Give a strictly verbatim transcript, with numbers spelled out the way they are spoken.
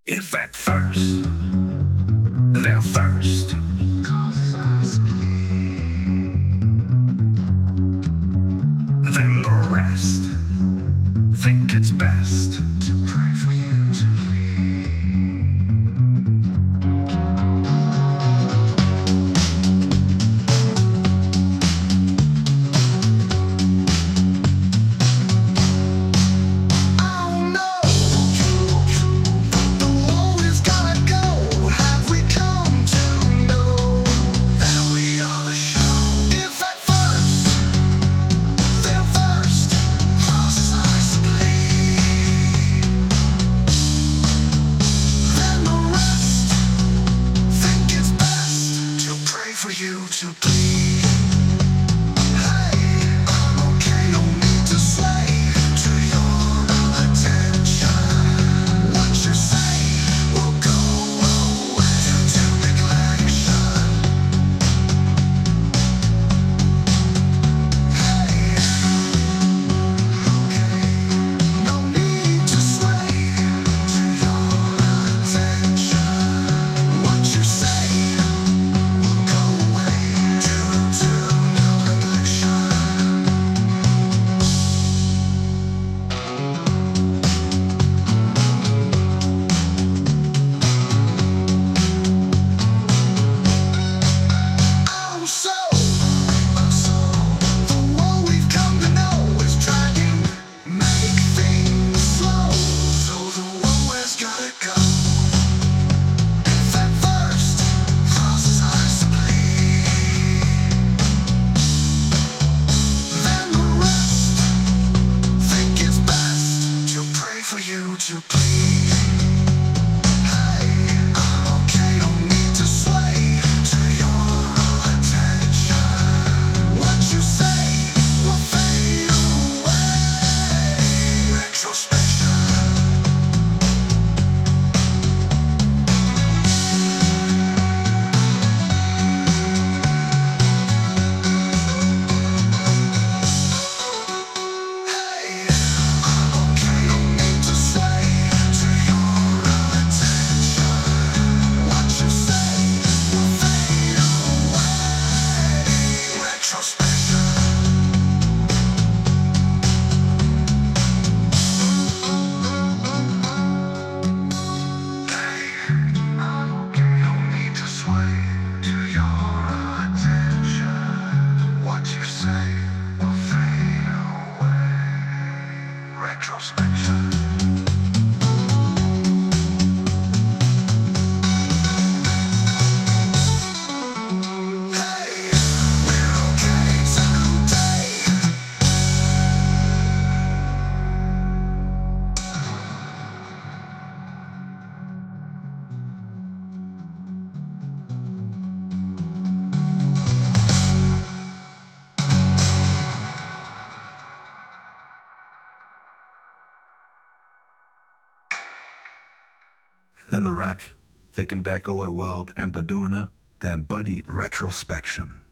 If at first their thirst then the rest think it's best to pray for you to for you to bleed. Hey, I'm okay, no need to sway to your attention. What you say will go away to neglection. Hey, okay, no need to sway to your attention. What you say for you to please. Hey, I'm okay, don't need to sway to your attention. What you say will fade away. Retrospection. Retrospection. Hey, we're okay today. Then the rack, thinking back over the world and the doing it, then buddy retrospection.